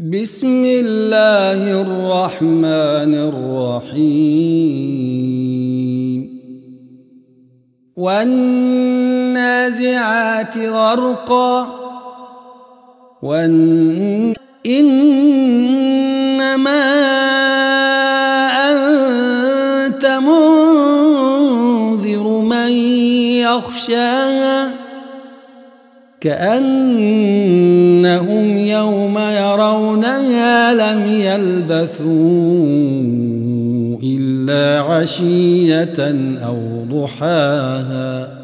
بسم الله الرحمن الرحيم والنازعات غرقا إنما أنت منذر من يخشاها كأنهم يوم يرونها لم يلبثوا إلا عشية أو ضحاها